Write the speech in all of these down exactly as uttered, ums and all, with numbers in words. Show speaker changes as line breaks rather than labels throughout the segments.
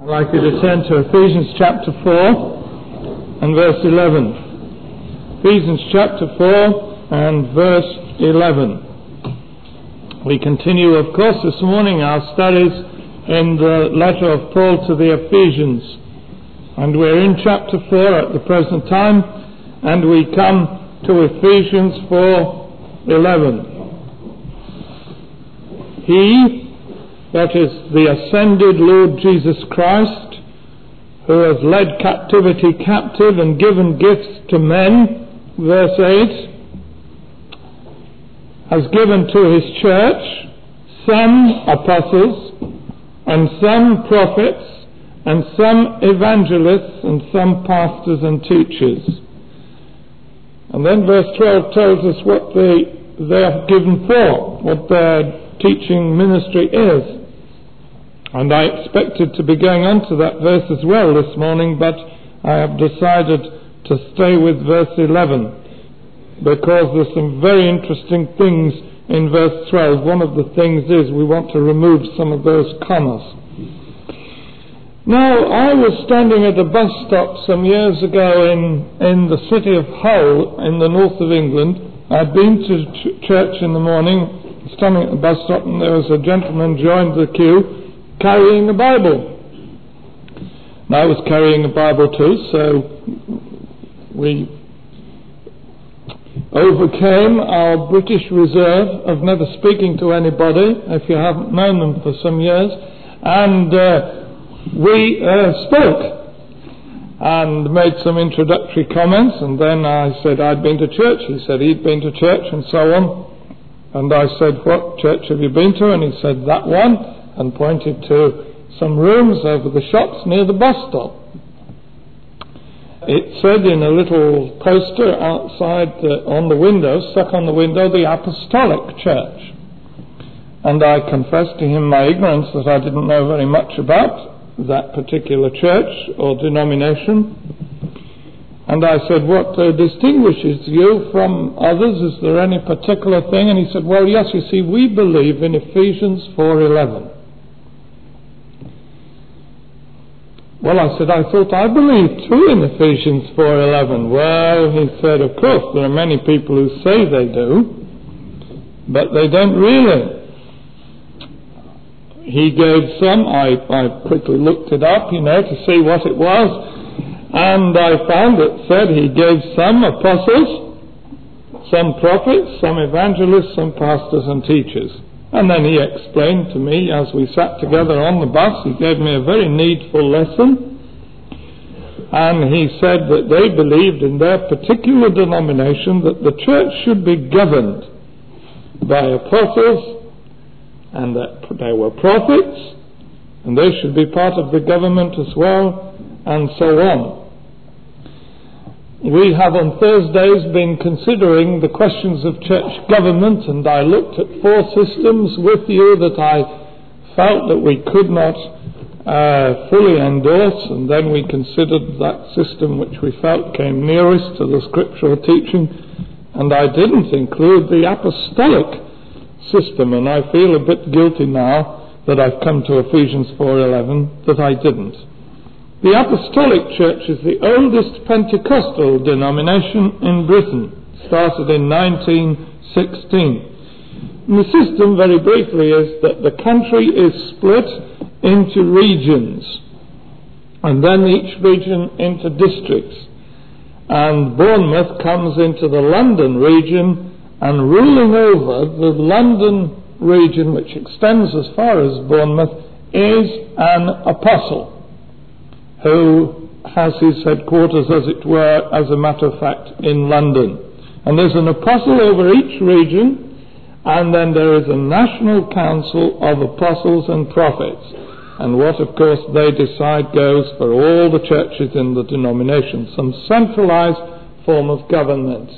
I'd like you to turn to Ephesians chapter four and verse eleven. Ephesians chapter four and verse eleven. We continue, of course, this morning our studies in the letter of Paul to the Ephesians. And we're in chapter four at the present time, and we come to Ephesians four eleven. He, that is the ascended Lord Jesus Christ, who has led captivity captive and given gifts to men, verse eight, has given to his church some apostles, and some prophets, and some evangelists, and some pastors and teachers. And then verse twelve tells us what they, they are given for, what their teaching ministry is. And I expected to be going on to that verse as well this morning, but I have decided to stay with verse eleven, because there's some very interesting things in verse twelve. One of the things is we want to remove some of those commas. Now, I was standing at a bus stop some years ago in, in the city of Hull in the north of England. I'd been to ch- church in the morning, standing at the bus stop, and there was a gentleman joined the queue carrying a Bible. And I was carrying a Bible too, so we overcame our British reserve of never speaking to anybody, if you haven't known them for some years, and uh, we uh, spoke and made some introductory comments, and then I said I'd been to church. He said he'd been to church, and so on. And I said, what church have you been to? And he said, that one, and pointed to some rooms over the shops near the bus stop. It said in a little poster outside the, on the window, stuck on the window, the Apostolic Church. And I confessed to him my ignorance, that I didn't know very much about that particular church or denomination. And I said, what uh, distinguishes you from others? Is there any particular thing? And he said, well, yes, you see, we believe in Ephesians four eleven. Well, I said, I thought I believed too in Ephesians four eleven. Well, he said, of course, there are many people who say they do, but they don't really. He gave some, I, I quickly looked it up, you know, to see what it was, and I found it said he gave some apostles, some prophets, some evangelists, some pastors and teachers. And then he explained to me, as we sat together on the bus, he gave me a very needful lesson, and he said that they believed in their particular denomination that the church should be governed by apostles, and that they were prophets, and they should be part of the government as well, and so on. We have on Thursdays been considering the questions of church government, and I looked at four systems with you that I felt that we could not uh, fully endorse, and then we considered that system which we felt came nearest to the scriptural teaching, and I didn't include the apostolic system, and I feel a bit guilty now that I've come to Ephesians four eleven that I didn't. The Apostolic Church is the oldest Pentecostal denomination in Britain, started in nineteen sixteen. And the system, very briefly, is that the country is split into regions, and then each region into districts. And Bournemouth comes into the London region, and ruling over the London region, which extends as far as Bournemouth, is an apostle who has his headquarters, as it were, as a matter of fact, in London. And there's an apostle over each region, and then there is a national council of apostles and prophets. And what, of course, they decide goes for all the churches in the denomination, some centralized form of government.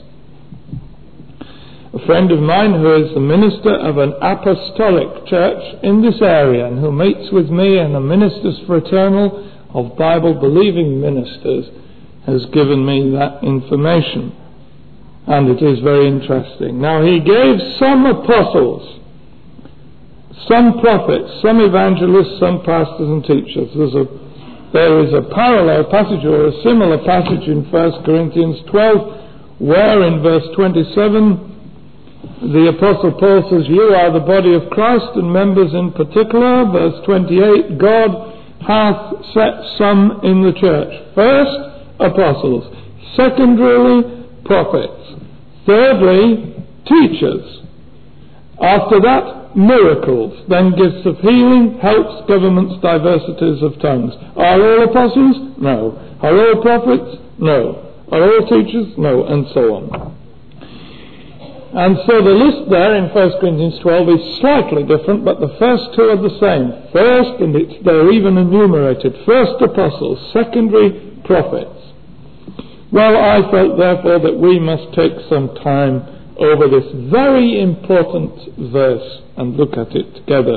A friend of mine who is the minister of an apostolic church in this area, and who meets with me in a ministers' fraternal of Bible-believing ministers, has given me that information. And it is very interesting. Now, he gave some apostles, some prophets, some evangelists, some pastors and teachers. There's a there is a parallel passage or a similar passage in First Corinthians twelve, where in verse twenty-seven the Apostle Paul says, "You are the body of Christ and members in particular." Verse twenty-eight, "God hath set some in the church. First, apostles. Secondarily, prophets. Thirdly, teachers. After that, miracles. Then gifts of healing, helps, governments, diversities of tongues. Are all apostles? No. Are all prophets? No. Are all teachers? No. And so on. And so the list there in First Corinthians twelve is slightly different, but the first two are the same. First, and it's, they're even enumerated, first apostles, secondary prophets. Well, I felt therefore that we must take some time over this very important verse and look at it together.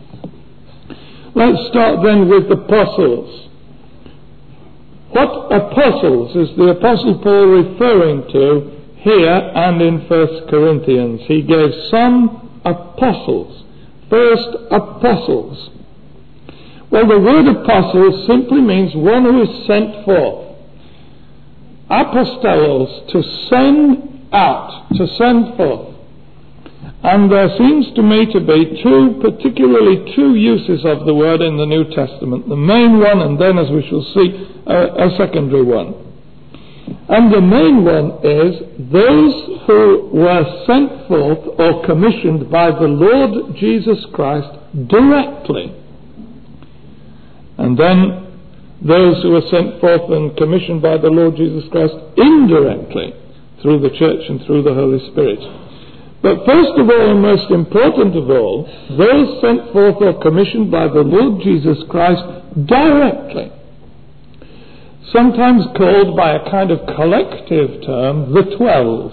Let's start then with apostles. What apostles is the Apostle Paul referring to here and in First Corinthians? He gave some apostles. First, apostles. Well, the word apostle simply means one who is sent forth. Apostolos, to send out, to send forth. And there seems to me to be two, particularly two uses of the word in the New Testament. The main one, and then, as we shall see, a, a secondary one. And the main one is those who were sent forth or commissioned by the Lord Jesus Christ directly. And then those who were sent forth and commissioned by the Lord Jesus Christ indirectly through the church and through the Holy Spirit. But first of all, and most important of all, those sent forth or commissioned by the Lord Jesus Christ directly. Sometimes called by a kind of collective term, the twelve.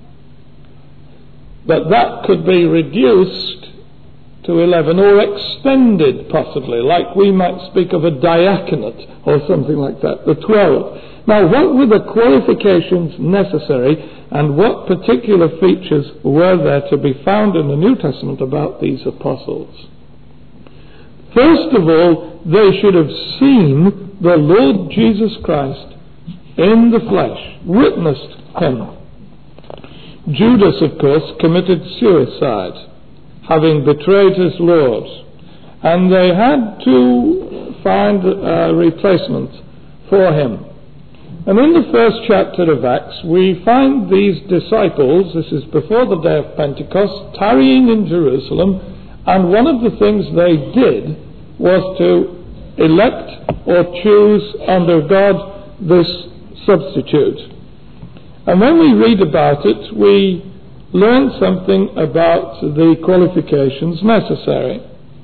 But that could be reduced to eleven, or extended possibly, like we might speak of a diaconate or something like that, the twelve. Now, what were the qualifications necessary, and what particular features were there to be found in the New Testament about these apostles? First of all, they should have seen the Lord Jesus Christ in the flesh, witnessed him. Judas, of course, committed suicide, having betrayed his Lord, and they had to find a replacement for him. And in the first chapter of Acts, we find these disciples, this is before the day of Pentecost, tarrying in Jerusalem, and one of the things they did was to elect or choose under God this substitute. And when we read about it, we learn something about the qualifications necessary.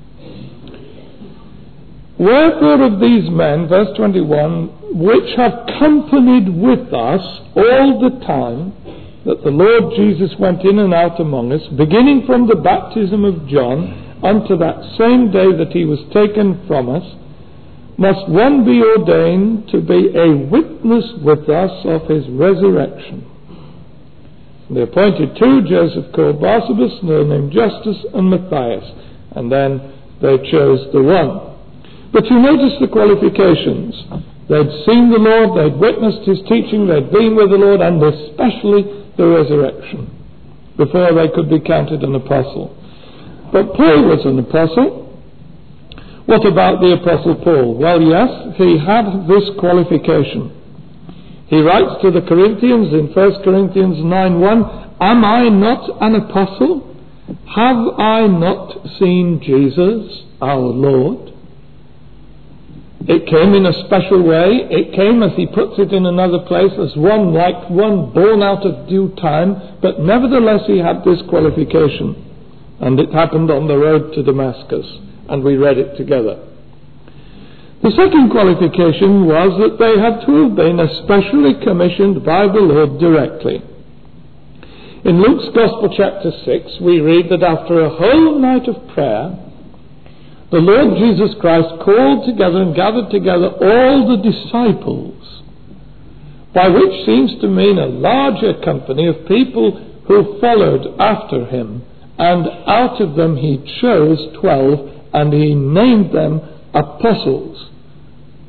Wherefore of these men, verse twenty-one, which have companied with us all the time that the Lord Jesus went in and out among us, beginning from the baptism of John unto that same day that he was taken from us, must one be ordained to be a witness with us of his resurrection. And they appointed two, Joseph called Barsabas, another named Justus, and Matthias. And then they chose the one. But you notice the qualifications. They'd seen the Lord, they'd witnessed his teaching, they'd been with the Lord, and especially the resurrection, before they could be counted an apostle. But Paul was an apostle. What about the Apostle Paul? Well, yes, he had this qualification. He writes to the Corinthians in First Corinthians nine one, "Am I not an apostle? Have I not seen Jesus, our Lord?" It came in a special way. It came, as he puts it in another place, as one like one born out of due time, but nevertheless he had this qualification. And it happened on the road to Damascus, and we read it together. The second qualification was that they had to have been especially commissioned by the Lord directly. In Luke's Gospel chapter six, we read that after a whole night of prayer, the Lord Jesus Christ called together and gathered together all the disciples, by which seems to mean a larger company of people who followed after him, and out of them he chose twelve, and he named them apostles.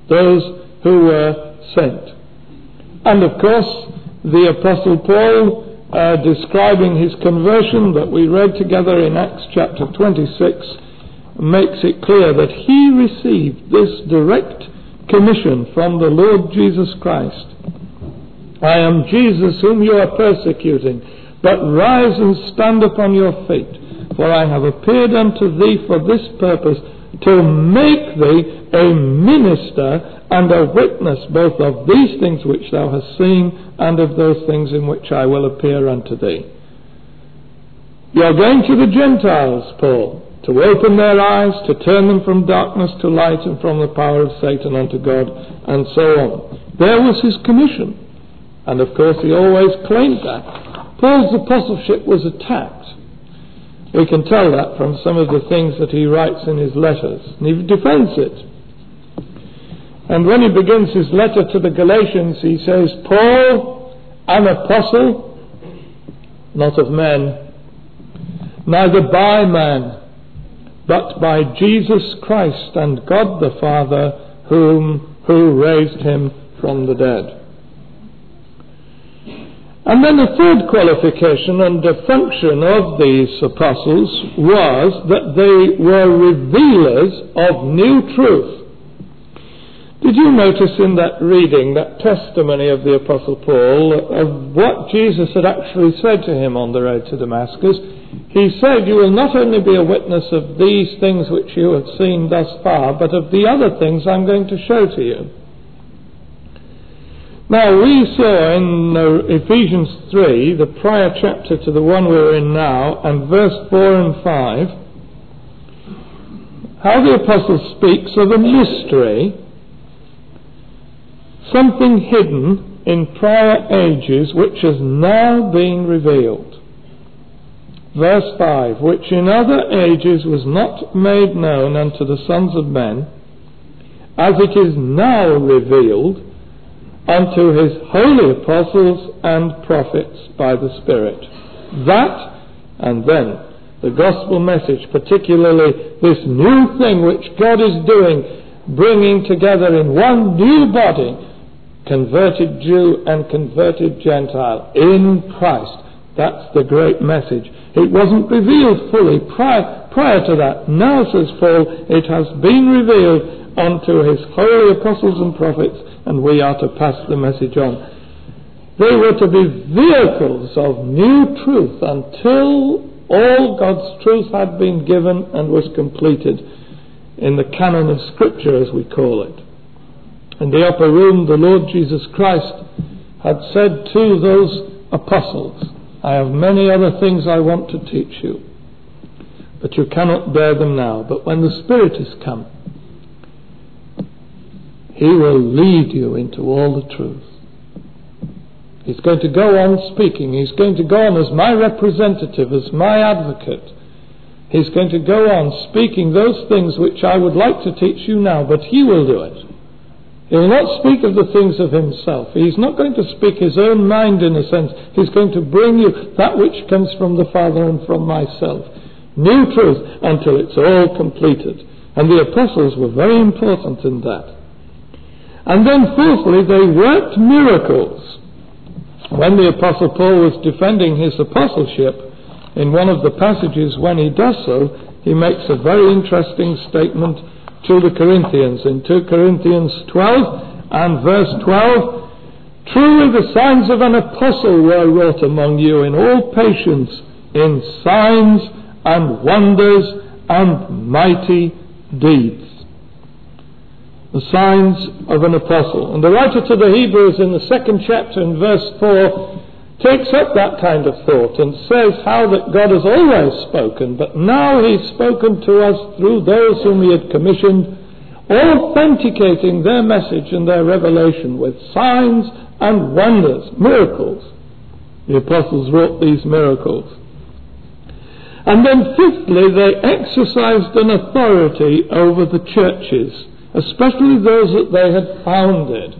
those who were sent. And of course, the Apostle Paul, uh, describing his conversion that we read together in Acts chapter twenty-six, makes it clear that he received this direct commission from the Lord Jesus Christ. I am Jesus whom you are persecuting, but rise and stand upon your feet, for I have appeared unto thee for this purpose, to make thee a minister and a witness both of these things which thou hast seen and of those things in which I will appear unto thee. You are going to the Gentiles, Paul, to open their eyes, to turn them from darkness to light and from the power of Satan unto God, and so on. There was his commission. And of course he always claimed that. Paul's apostleship was attacked. We can tell that from some of the things that he writes in his letters. And he defends it. And when he begins his letter to the Galatians, he says, Paul, an apostle, not of men, neither by man, but by Jesus Christ and God the Father, whom who raised him from the dead. And then the third qualification and the function of these apostles was that they were revealers of new truth. Did you notice in that reading, that testimony of the Apostle Paul, of what Jesus had actually said to him on the road to Damascus? He said, you will not only be a witness of these things which you have seen thus far, but of the other things I'm going to show to you. Now, we saw in uh, Ephesians three, the prior chapter to the one we're in now, and verse four and five, how the apostle speaks of a mystery, something hidden in prior ages which has now been revealed. Verse five, which in other ages was not made known unto the sons of men, as it is now revealed unto his holy apostles and prophets by the Spirit. That, and then the gospel message, particularly this new thing which God is doing, bringing together in one new body, converted Jew and converted Gentile in Christ. That's the great message. It wasn't revealed fully prior, prior to that. Now, says Paul, it has been revealed unto his holy apostles and prophets, and we are to pass the message on. They were to be vehicles of new truth until all God's truth had been given and was completed in the canon of Scripture, as we call it. In the upper room, the Lord Jesus Christ had said to those apostles, I have many other things I want to teach you, but you cannot bear them now. But when the Spirit is come, He will lead you into all the truth. He's going to go on speaking. He's going to go on as my representative, as my advocate. He's going to go on speaking those things which I would like to teach you now, but He will do it. He will not speak of the things of Himself. He's not going to speak His own mind in a sense. He's going to bring you that which comes from the Father and from myself. New truth until it's all completed. And the apostles were very important in that. And then fourthly, they worked miracles. When the Apostle Paul was defending his apostleship, in one of the passages when he does so, he makes a very interesting statement to the Corinthians. In two Corinthians twelve and verse twelve, truly the signs of an apostle were wrought among you in all patience, in signs and wonders and mighty deeds. The signs of an apostle. And the writer to the Hebrews in the second chapter in verse four takes up that kind of thought and says how that God has always spoken, but now He's spoken to us through those whom He had commissioned, authenticating their message and their revelation with signs and wonders, miracles. The apostles wrought these miracles. And then fifthly, they exercised an authority over the churches, especially those that they had founded.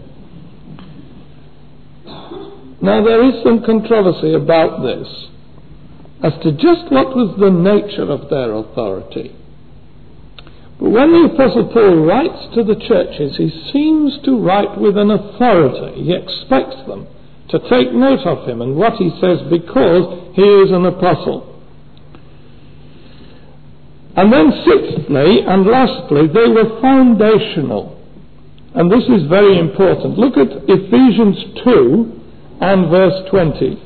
Now there is some controversy about this as to just what was the nature of their authority. But when the Apostle Paul writes to the churches, he seems to write with an authority. He expects them to take note of him and what he says because he is an apostle. And then sixthly and lastly, they were foundational. And this is very important. Look at Ephesians two and verse twenty.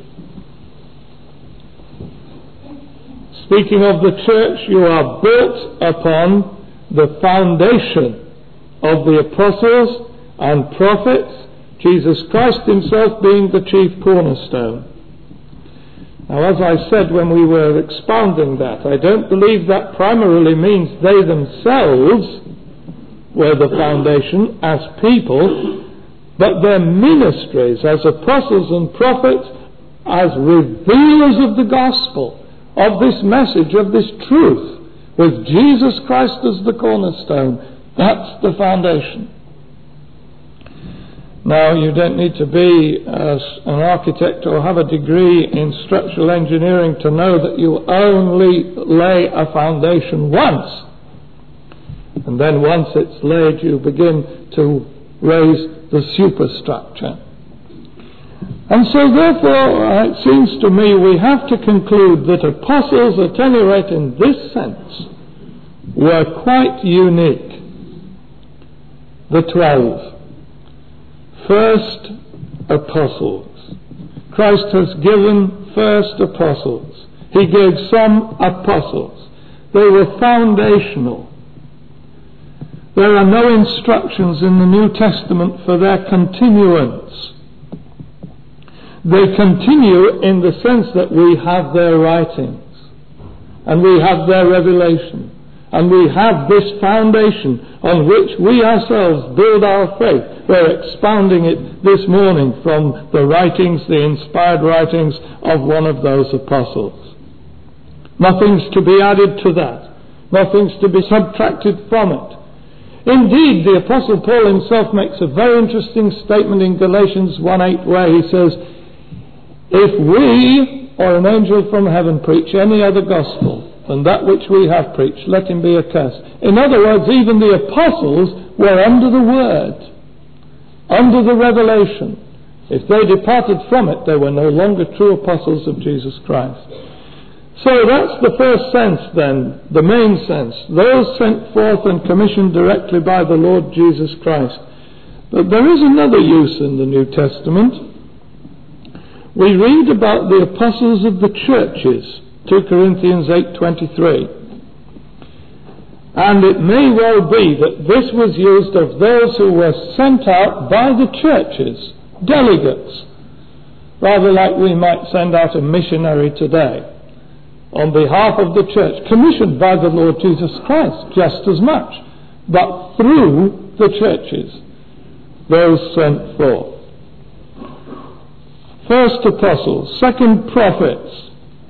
Speaking of the church, you are built upon the foundation of the apostles and prophets, Jesus Christ himself being the chief cornerstone. Now, as I said when we were expounding that, I don't believe that primarily means they themselves were the foundation as people, but their ministries as apostles and prophets, as revealers of the gospel, of this message, of this truth, with Jesus Christ as the cornerstone. That's the foundation. Now, you don't need to be uh, an architect or have a degree in structural engineering to know that you only lay a foundation once. And then once it's laid, you begin to raise the superstructure. And so therefore, uh, it seems to me we have to conclude that apostles, at any rate in this sense, were quite unique. The twelve. First apostles. Christ has given first apostles. He gave some apostles. They were foundational. There are no instructions in the New Testament for their continuance. They continue in the sense that we have their writings and we have their revelation and we have this foundation on which we ourselves build our faith. We're expounding it this morning from the writings, the inspired writings of one of those apostles. Nothing's to be added to that. Nothing's to be subtracted from it. Indeed, the Apostle Paul himself makes a very interesting statement in Galatians one eight where he says, if we or an angel from heaven preach any other gospel than that which we have preached, let him be accursed. In other words, even the apostles were under the word, under the revelation. If they departed from it, they were no longer true apostles of Jesus Christ. So that's the first sense then, the main sense. Those sent forth and commissioned directly by the Lord Jesus Christ. But there is another use in the New Testament. We read about the apostles of the churches, two Corinthians eight twenty-three. And it may well be that this was used of those who were sent out by the churches, delegates, rather like we might send out a missionary today, on behalf of the church, commissioned by the Lord Jesus Christ just as much, but through the churches, those sent forth. First apostles, second prophets.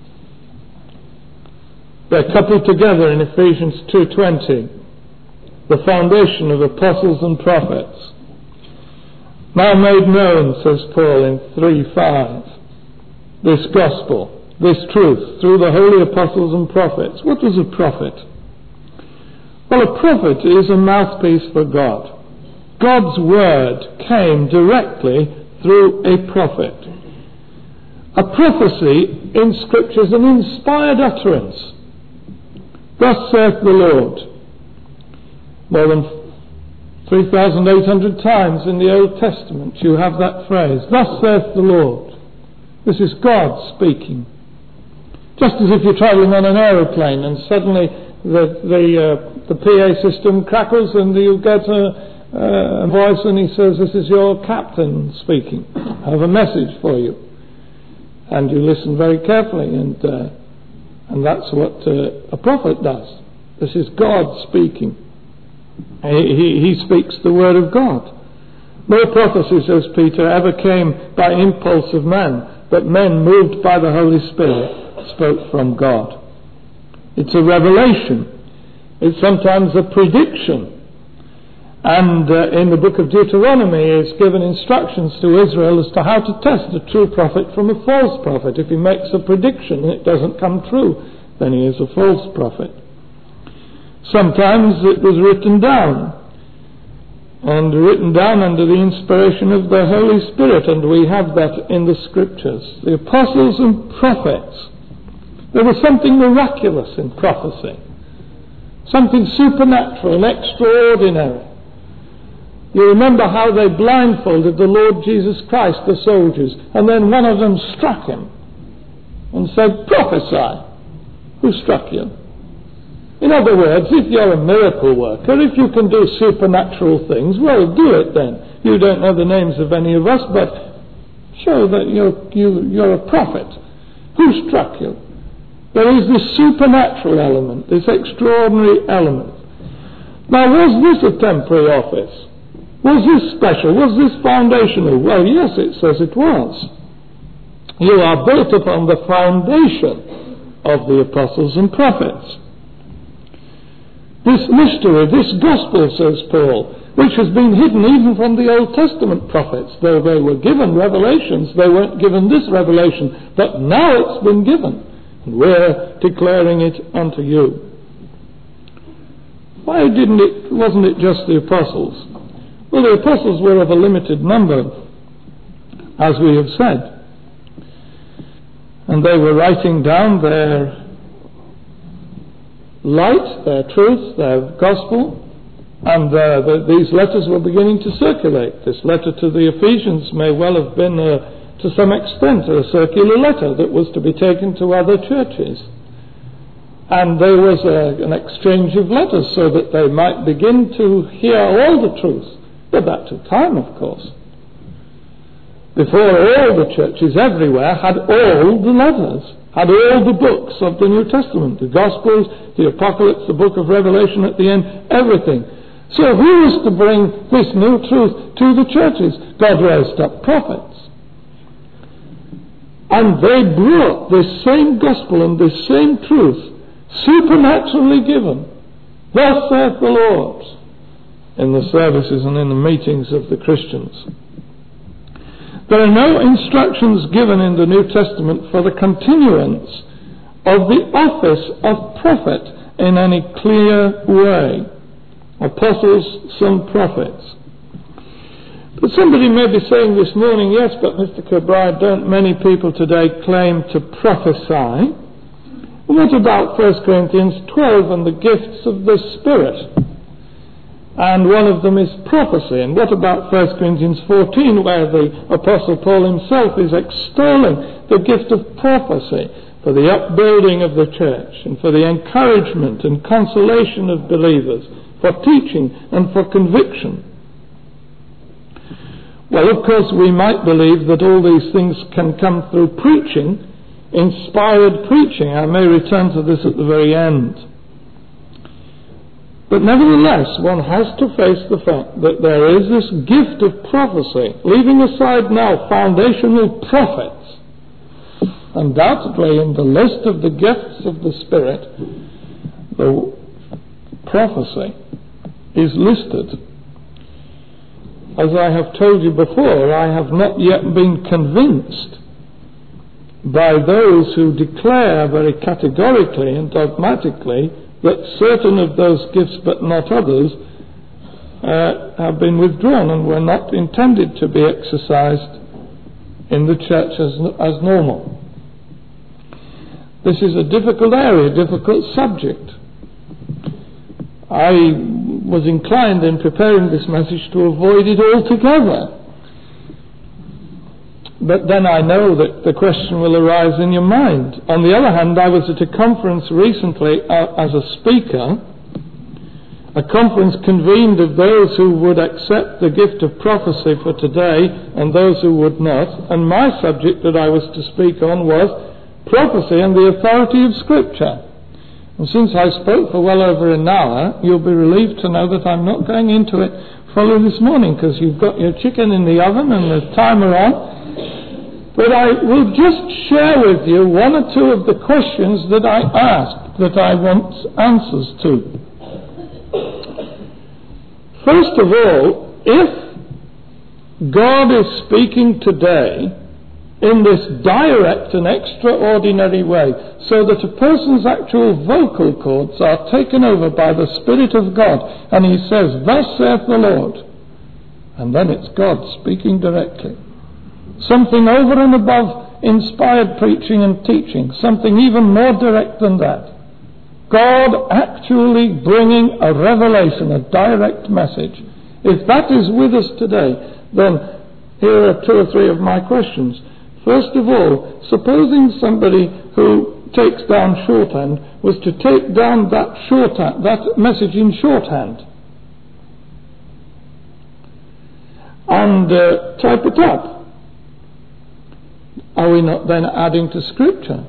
They're coupled together in Ephesians two twenty, the foundation of apostles and prophets. Now made known, says Paul in three five, this gospel, this truth, through the holy apostles and prophets. What was a prophet? Well, a prophet is a mouthpiece for God. God's word came directly through a prophet. A prophecy in Scripture is an inspired utterance. Thus saith the Lord. More than three thousand eight hundred times in the Old Testament you have that phrase. Thus saith the Lord. This is God speaking. Just as if you're travelling on an aeroplane and suddenly the the, uh, the P A system crackles and you get a, a voice and he says, this is your captain speaking. I have a message for you. And you listen very carefully, and uh, and that's what uh, a prophet does. This is God speaking. He, he, he speaks the word of God. No prophecy, says Peter, ever came by impulse of man, but men moved by the Holy Spirit spoke from God. It's a revelation. It's sometimes a prediction. And uh, in the book of Deuteronomy is given instructions to Israel as to how to test a true prophet from a false prophet. If he makes a prediction and it doesn't come true, then he is a false prophet. Sometimes it was written down, and written down under the inspiration of the Holy Spirit, and we have that in the Scriptures. The apostles and prophets. There was something miraculous in prophecy, something supernatural and extraordinary. You remember how they blindfolded the Lord Jesus Christ, the soldiers, and then one of them struck him and said, "Prophesy." Who struck you? In other words, if you're a miracle worker, if you can do supernatural things, well, do it then. You don't know the names of any of us, but show that you're, you, you're a prophet. Who struck you? There is this supernatural element, this extraordinary element. Now, was this a temporary office? Was this special? Was this foundational? Well, yes, it says it was. You are built upon the foundation of the apostles and prophets. This mystery, this gospel, says Paul, which has been hidden even from the Old Testament prophets, though they were given revelations, they weren't given this revelation, but now it's been given, and we're declaring it unto you. Why didn't it, wasn't it just the apostles? Well, the apostles were of a limited number, as we have said, and they were writing down their light, their truth, their gospel, and uh, the, these letters were beginning to circulate. This letter to the Ephesians may well have been, uh, to some extent, a circular letter that was to be taken to other churches. And there was a, an exchange of letters so that they might begin to hear all the truth. But that took time, of course. Before all the churches everywhere had all the letters, had all the books of the New Testament, the Gospels, the Apocalypse, the book of Revelation at the end, everything. So who was to bring this new truth to the churches? God raised up prophets. And they brought this same gospel and this same truth, supernaturally given, thus saith the Lord, in the services and in the meetings of the Christians. There are no instructions given in the New Testament for the continuance of the office of prophet in any clear way. Apostles, some prophets. But somebody may be saying this morning, yes, but Mister Kilbride, don't many people today claim to prophesy? What about First Corinthians twelve and the gifts of the Spirit? And one of them is prophecy. And what about First Corinthians fourteen, where the Apostle Paul himself is extolling the gift of prophecy for the upbuilding of the church and for the encouragement and consolation of believers, for teaching and for conviction? Well, of course, we might believe that all these things can come through preaching, inspired preaching. I may return to this at the very end. But nevertheless, one has to face the fact that there is this gift of prophecy, leaving aside now foundational prophets. Undoubtedly, in the list of the gifts of the Spirit, the prophecy is listed. As I have told you before, I have not yet been convinced by those who declare very categorically and dogmatically that certain of those gifts, but not others, uh, have been withdrawn and were not intended to be exercised in the church as, as normal. This is a difficult area, difficult subject. I was inclined in preparing this message to avoid it altogether. But then I know that the question will arise in your mind. On the other hand, I was at a conference recently uh, as a speaker, a conference convened of those who would accept the gift of prophecy for today and those who would not. And my subject that I was to speak on was prophecy and the authority of Scripture. And since I spoke for well over an hour, you'll be relieved to know that I'm not going into it fully this morning, because you've got your chicken in the oven and the timer on. But I will just share with you one or two of the questions that I asked, that I want answers to. First of all, if God is speaking today in this direct and extraordinary way, so that a person's actual vocal cords are taken over by the Spirit of God, and he says, "Thus saith the Lord," and then it's God speaking directly. Something over and above inspired preaching and teaching, something even more direct than that. God actually bringing a revelation, a direct message. If that is with us today, then here are two or three of my questions. First of all, supposing somebody who takes down shorthand was to take down that shorthand, that message in shorthand, and uh, type it up, are we not then adding to Scripture?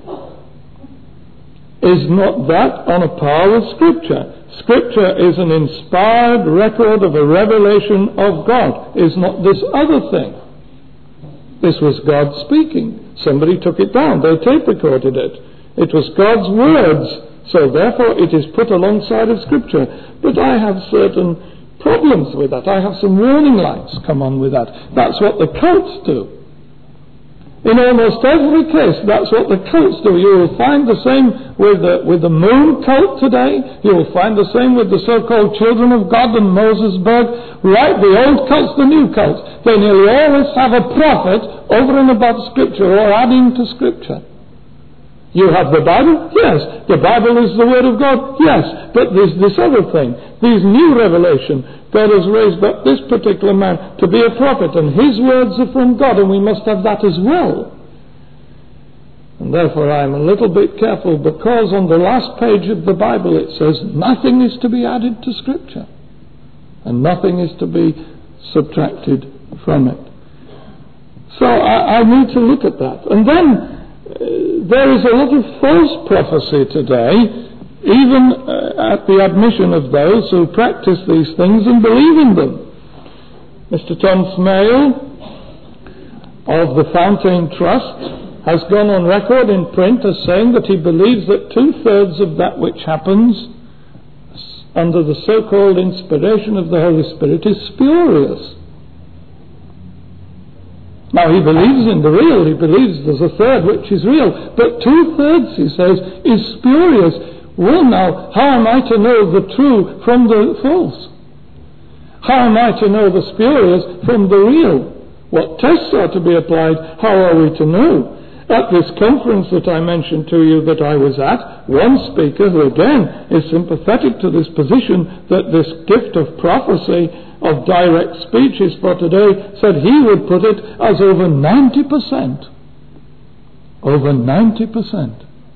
Is not that on a par with Scripture? Scripture is an inspired record of a revelation of God. Is not this other thing? This was God speaking. Somebody took it down. They tape recorded it. It was God's words. So therefore it is put alongside of Scripture. But I have certain problems with that. I have some warning lights come on with that. That's what the cults do. In almost every case, that's what the cults do. You will find the same with the, with the moon cult today. You will find the same with the so-called Children of God and Mosesburg. Right, the old cults, the new cults. They nearly always have a prophet over and above Scripture or adding to Scripture. You have the Bible? Yes. The Bible is the Word of God? Yes. But there's this other thing. This new revelation. God has raised up this particular man to be a prophet, and his words are from God, and we must have that as well. And therefore I am a little bit careful, because on the last page of the Bible it says nothing is to be added to Scripture, and nothing is to be subtracted from it. So I, I need to look at that. And then uh, there is a lot of false prophecy today, even uh, at the admission of those who practice these things and believe in them. Mister Tom Smale of the Fountain Trust has gone on record in print as saying that he believes that two-thirds of that which happens under the so-called inspiration of the Holy Spirit is spurious. Now, he believes in the real, he believes there's a third which is real, but two-thirds, he says, is spurious. Well, now, how am I to know the true from the false? How am I to know the spurious from the real? What tests are to be applied? How are we to know? At this conference that I mentioned to you that I was at, one speaker, who again is sympathetic to this position that this gift of prophecy, of direct speech is for today, said he would put it as over ninety percent. Over ninety percent.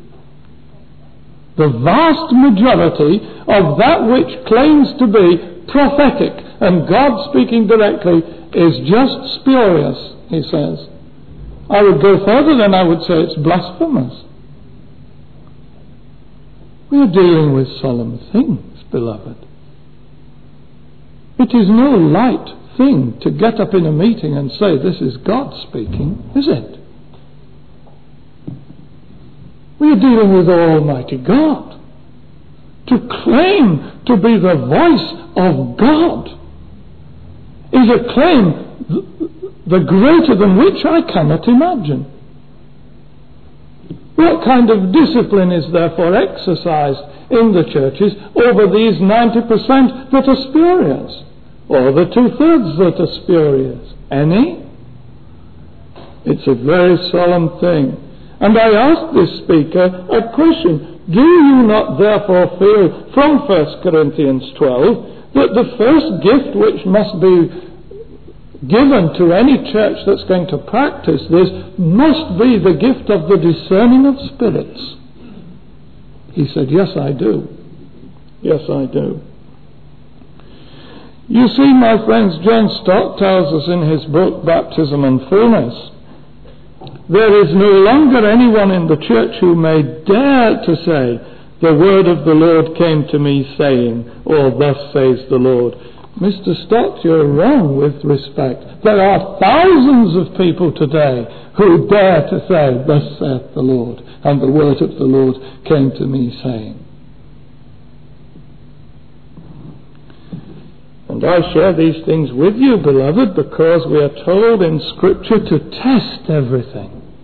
The vast majority of that which claims to be prophetic and God speaking directly is just spurious, he says. I would go further, then I would say it's blasphemous. We are dealing with solemn things, beloved. It is no light thing to get up in a meeting and say this is God speaking, is it? We are dealing with Almighty God. To claim to be the voice of God is a claim the greater than which I cannot imagine. What kind of discipline is therefore exercised in the churches over these ninety percent that are spurious, or the two-thirds that are spurious? Any? It's a very solemn thing. And I asked this speaker a question. Do you not therefore feel from First Corinthians twelve that the first gift which must be given to any church that's going to practice this must be the gift of the discerning of spirits? He said, yes, I do. Yes, I do. You see, my friends, John Stott tells us in his book, Baptism and Fullness, there is no longer anyone in the church who may dare to say, the word of the Lord came to me saying, or thus says the Lord. Mister Stott, you're wrong with respect. There are thousands of people today who dare to say, thus saith the Lord, and the word of the Lord came to me saying. And I share these things with you, beloved, because we are told in Scripture to test everything.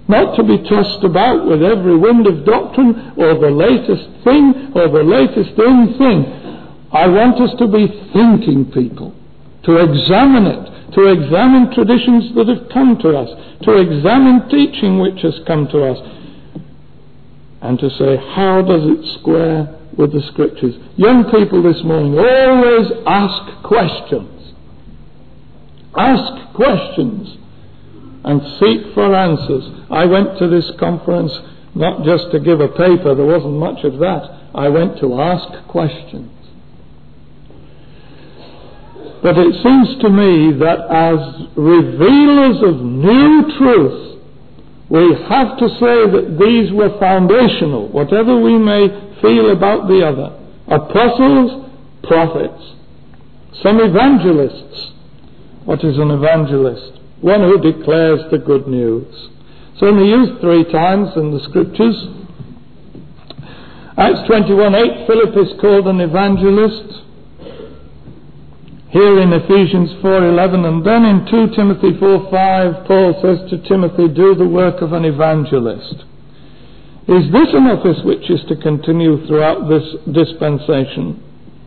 not to be tossed about with every wind of doctrine or the latest thing or the latest in thing. I want us to be thinking people, to examine it, to examine traditions that have come to us, to examine teaching which has come to us, and to say, how does it square with the Scriptures? Young people this morning, always ask questions. Ask questions and seek for answers. I went to this conference not just to give a paper, there wasn't much of that. I went to ask questions. But it seems to me that as revealers of new truth, we have to say that these were foundational, whatever we may feel about the other. Apostles, prophets, some evangelists. What is an evangelist? One who declares the good news. It's only used three times in the Scriptures. Acts twenty-one eight, Philip is called an evangelist. Here in Ephesians four eleven, and then in two Timothy four five, Paul says to Timothy, do the work of an evangelist. Is this an office which is to continue throughout this dispensation?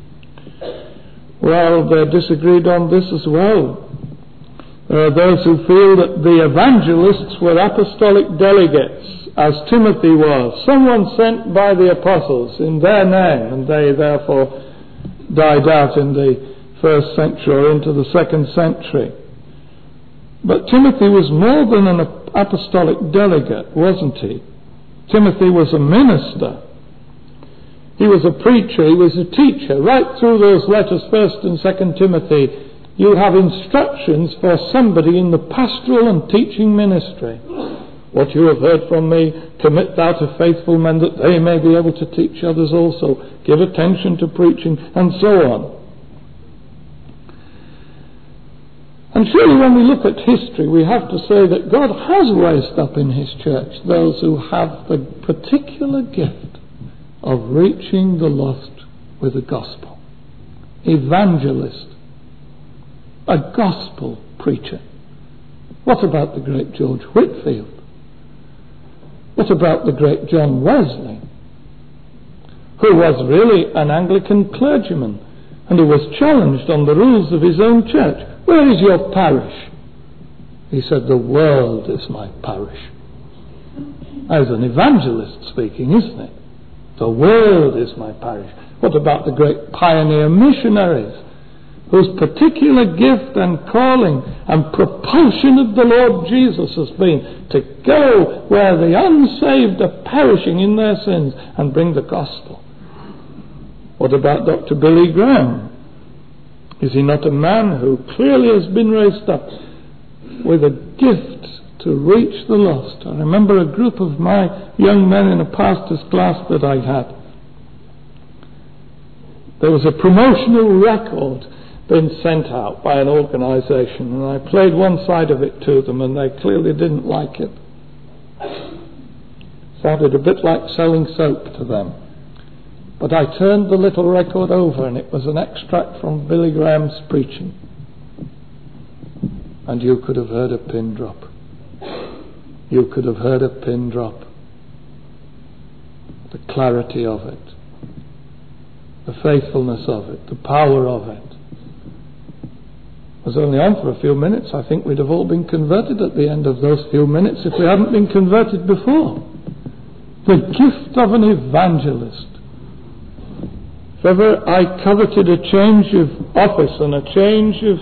Well, they're disagreed on this as well. There are those who feel that the evangelists were apostolic delegates, as Timothy was, someone sent by the apostles in their name, and they therefore died out in the first century or into the second century. But Timothy was more than an apostolic delegate, wasn't he? Timothy was a minister. He was a preacher. He was a teacher. Right through those letters, First and Second Timothy, you have instructions for somebody in the pastoral and teaching ministry. What you have heard from me, commit thou to faithful men, that they may be able to teach others also. Give attention to preaching, and so on. And surely when we look at history, we have to say that God has raised up in His church those who have the particular gift of reaching the lost with the gospel. Evangelist. A gospel preacher. What about the great George Whitefield? What about the great John Wesley, who was really an Anglican clergyman and who was challenged on the rules of his own church? Where is your parish? He said, the world is my parish. That is an evangelist speaking, isn't it? The world is my parish. What about the great pioneer missionaries, whose particular gift and calling and propulsion of the Lord Jesus has been to go where the unsaved are perishing in their sins and bring the gospel? What about Doctor Billy Graham? Is he not a man who clearly has been raised up with a gift to reach the lost? I remember a group of my young men in a pastor's class that I had. There was a promotional record being sent out by an organisation, and I played one side of it to them, and they clearly didn't like it. Sounded a bit like selling soap to them. But I turned the little record over, and it was an extract from Billy Graham's preaching. And you could have heard a pin drop. You could have heard a pin drop. The clarity of it. The faithfulness of it. The power of it. It was only on for a few minutes. I think we'd have all been converted at the end of those few minutes if we hadn't been converted before. The gift of an evangelist. If ever I coveted a change of office and a change of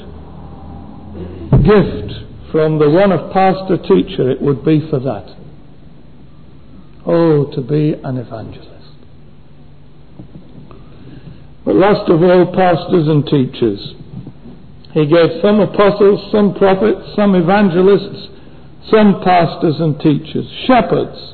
gift from the one of pastor-teacher, it would be for that. Oh, to be an evangelist. But last of all, pastors and teachers. He gave some apostles, some prophets, some evangelists, some pastors and teachers. Shepherds.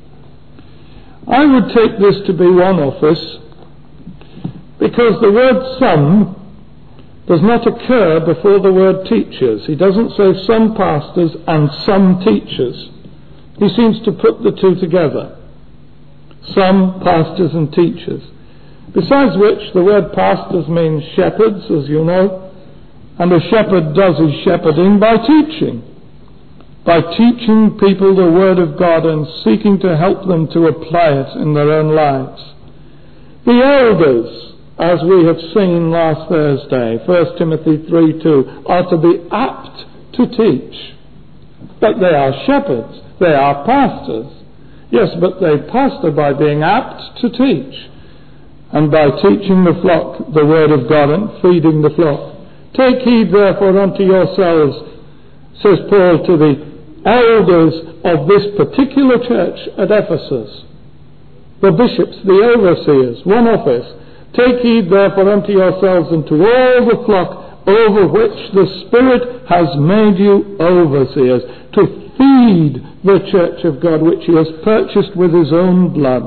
I would take this to be one office, because the word some does not occur before the word teachers. He doesn't say some pastors and some teachers. He seems to put the two together. Some pastors and teachers. Besides which, the word pastors means shepherds, as you know, and a shepherd does his shepherding by teaching. by teaching people the Word of God and seeking to help them to apply it in their own lives. The elders, as we have seen last Thursday, First Timothy three two, are to be apt to teach. But they are shepherds, they are pastors. Yes, but they pastor by being apt to teach, and by teaching the flock the Word of God and feeding the flock. Take heed therefore unto yourselves, says Paul to the elders of this particular church at Ephesus, the bishops, the overseers, one office. Take heed therefore unto yourselves and to all the flock over which the Spirit has made you overseers, to feed the church of God which he has purchased with his own blood.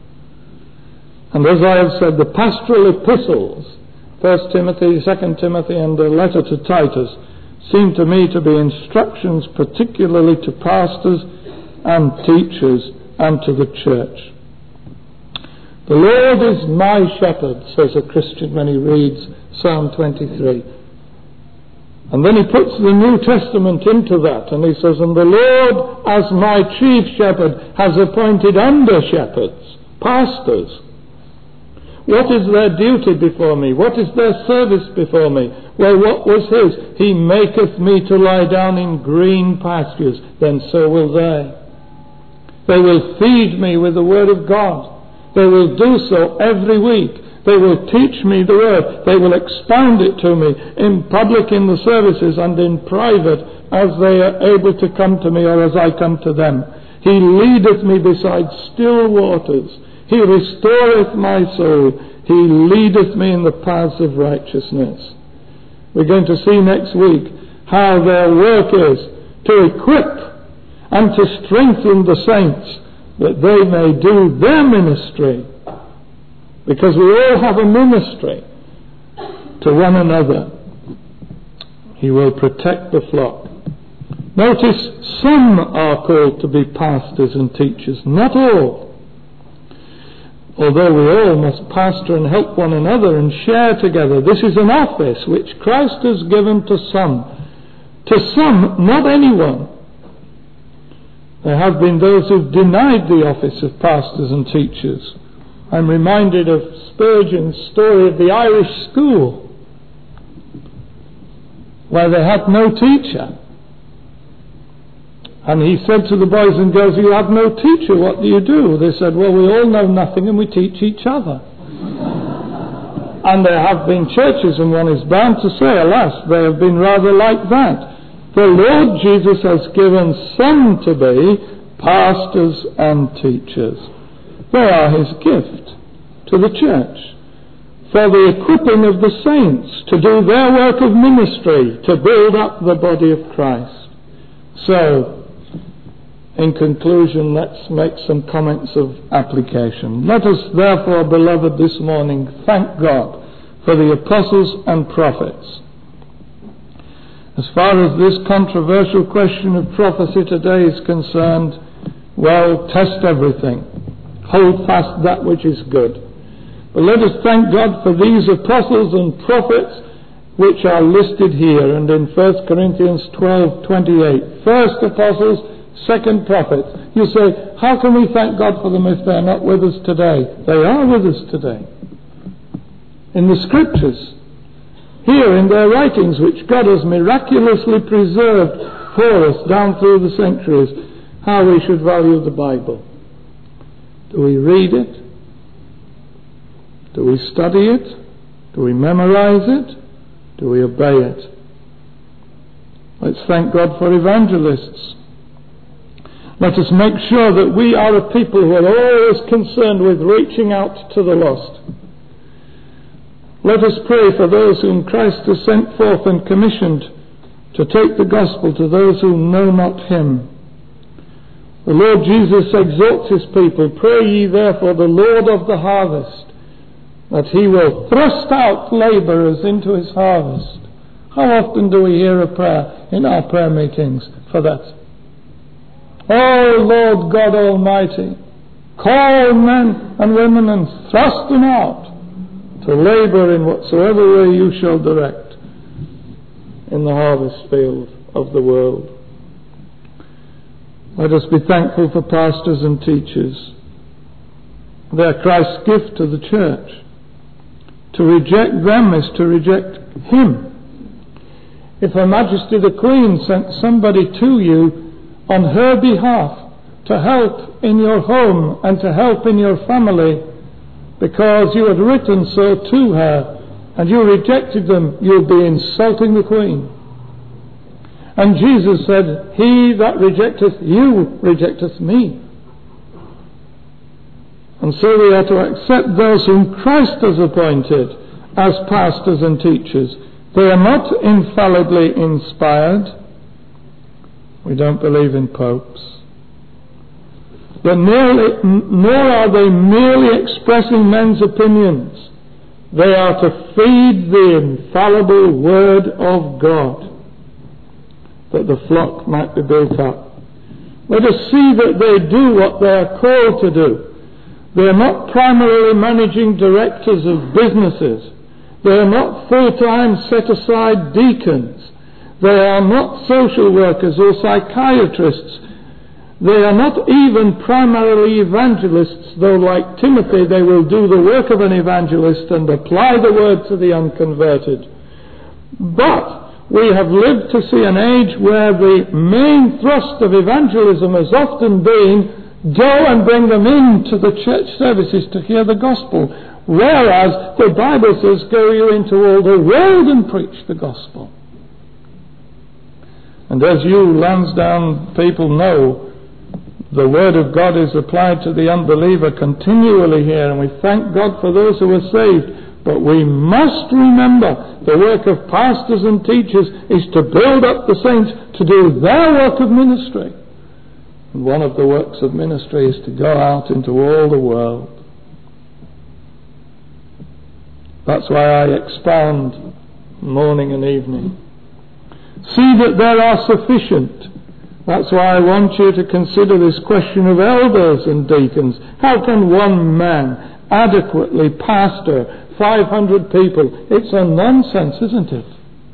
And as I have said, the pastoral epistles, First Timothy, Second Timothy, and the letter to Titus, seem to me to be instructions particularly to pastors and teachers and to the church. The Lord is my shepherd, says a Christian when he reads Psalm twenty-three. And then he puts the New Testament into that, and he says, and the Lord, as my chief shepherd, has appointed under shepherds, pastors. What is their duty before me? What is their service before me? Well, what was his? He maketh me to lie down in green pastures, then so will they. They will feed me with the Word of God. They will do so every week. They will teach me the Word. They will expound it to me in public, in the services, and in private, as they are able to come to me or as I come to them. He leadeth me beside still waters. He restoreth my soul. He leadeth me in the paths of righteousness. We're going to see next week how their work is to equip and to strengthen the saints that they may do their ministry. Because we all have a ministry to one another. He will protect the flock. Notice, some are called to be pastors and teachers, not all. Although we all must pastor and help one another and share together. This is an office which Christ has given to some. To some, not anyone. There have been those who've denied the office of pastors and teachers. I'm reminded of Spurgeon's story of the Irish school, where they had no teacher. And he said to the boys and girls, you have no teacher, what do you do? They said, well, we all know nothing and we teach each other. And there have been churches, and one is bound to say, alas, they have been rather like that. The Lord Jesus has given some to be pastors and teachers. They are his gift to the church for the equipping of the saints to do their work of ministry, to build up the body of Christ. So, in conclusion, let's make some comments of application. Let us therefore, beloved, this morning thank God for the apostles and prophets. As far as this controversial question of prophecy today is concerned, well, test everything. Hold fast that which is good. But let us thank God for these apostles and prophets which are listed here and in First Corinthians twelve twenty-eight. First apostles, second prophets. You say, how can we thank God for them if they are not with us today? They are with us today. In the Scriptures, here in their writings, which God has miraculously preserved for us down through the centuries, how we should value the Bible. Do we read it? Do we study it? Do we memorize it? Do we obey it? Let's thank God for evangelists. Let us make sure that we are a people who are always concerned with reaching out to the lost. Let us pray for those whom Christ has sent forth and commissioned to take the gospel to those who know not him. The Lord Jesus exhorts his people, pray ye therefore the Lord of the harvest, that he will thrust out labourers into his harvest. How often do we hear a prayer in our prayer meetings for that? O Lord God Almighty, call men and women and thrust them out to labour in whatsoever way you shall direct in the harvest field of the world. Let us be thankful for pastors and teachers. They are Christ's gift to the church. To reject them is to reject Him. If Her Majesty the Queen sent somebody to you on her behalf to help in your home and to help in your family because you had written so to her and you rejected them, you'll be insulting the Queen. And Jesus said, he that rejecteth you rejecteth me. And so we are to accept those whom Christ has appointed as pastors and teachers. They are not infallibly inspired. We don't believe in popes. But merely, nor are they merely expressing men's opinions. They are to feed the infallible Word of God, that the flock might be built up. Let us see that they do what they are called to do. They are not primarily managing directors of businesses. They are not full-time set-aside deacons. They are not social workers or psychiatrists. They are not even primarily evangelists, though like Timothy they will do the work of an evangelist and apply the word to the unconverted. But we have lived to see an age where the main thrust of evangelism has often been go and bring them into the church services to hear the gospel, whereas the Bible says go you into all the world and preach the gospel. And as you Lansdowne people know, the Word of God is applied to the unbeliever continually here, and we thank God for those who are saved. But we must remember the work of pastors and teachers is to build up the saints to do their work of ministry. And one of the works of ministry is to go out into all the world. That's why I expound morning and evening. See that there are sufficient. That's why I want you to consider this question of elders and deacons. How can one man adequately pastor five hundred people? It's a nonsense, isn't it?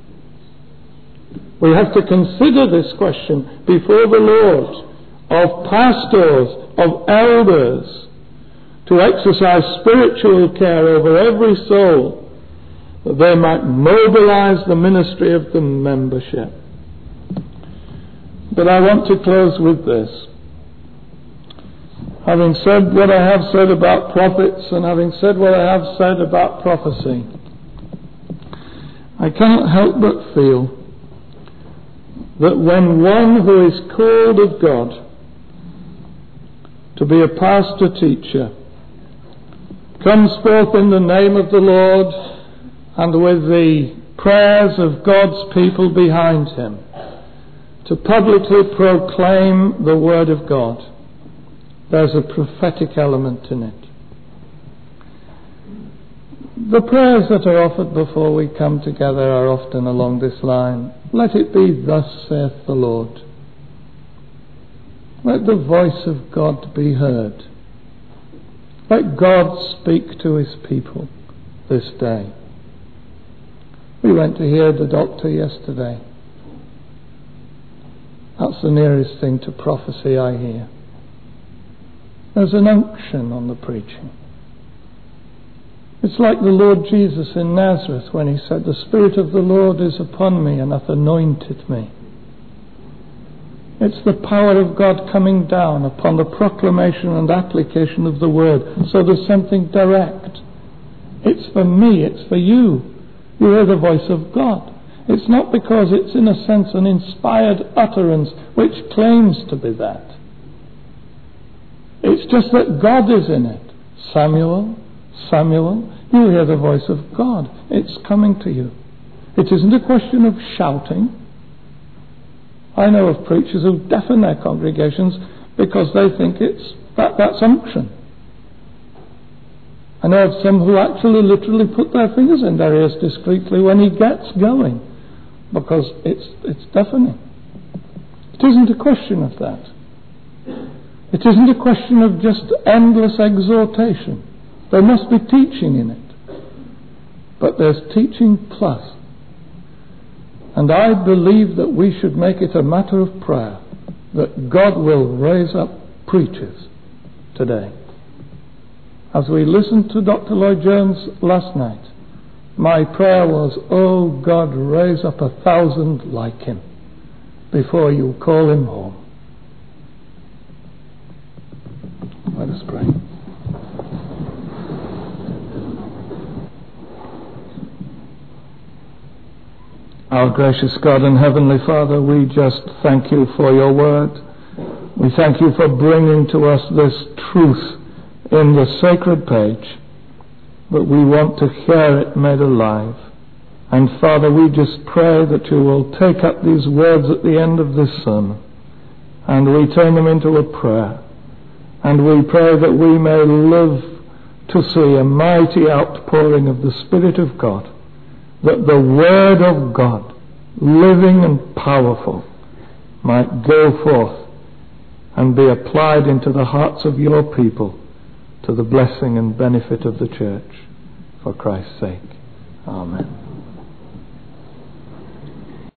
We have to consider this question before the Lord of pastors, of elders, to exercise spiritual care over every soul, that they might mobilize the ministry of the membership. But I want to close with this. Having said what I have said about prophets and having said what I have said about prophecy, I cannot help but feel that when one who is called of God to be a pastor teacher comes forth in the name of the Lord and with the prayers of God's people behind him to publicly proclaim the Word of God, there's a prophetic element in it. The prayers that are offered before we come together are often along this line. Let it be, thus saith the Lord. Let the voice of God be heard. Let God speak to His people this day. We went to hear the doctor yesterday. That's the nearest thing to prophecy I hear. There's an unction on the preaching. It's like the Lord Jesus in Nazareth when He said, the Spirit of the Lord is upon me and hath anointed me. It's the power of God coming down upon the proclamation and application of the Word. So there's something direct. It's for me, it's for you. You hear the voice of God. It's not because it's in a sense an inspired utterance which claims to be that. It's just that God is in it. Samuel, Samuel, you hear the voice of God. It's coming to you. It isn't a question of shouting. I know of preachers who deafen their congregations because they think it's that, that's unction. I know of some who actually literally put their fingers in their ears discreetly when he gets going, because it's it's deafening. It isn't a question of that. It isn't a question of just endless exhortation. There must be teaching in it. But there's teaching plus. And I believe that we should make it a matter of prayer that God will raise up preachers today. As we listened to Doctor Lloyd Jones last night, my prayer was, oh God, raise up a thousand like him before you call him home. Let us pray. Our gracious God and Heavenly Father, we just thank you for your word. We thank you for bringing to us this truth in the sacred page, but we want to hear it made alive. And Father, we just pray that you will take up these words at the end of this sermon and we turn them into a prayer. And we pray that we may live to see a mighty outpouring of the Spirit of God, that the Word of God, living and powerful, might go forth and be applied into the hearts of your people to the blessing and benefit of the church. For Christ's sake. Amen.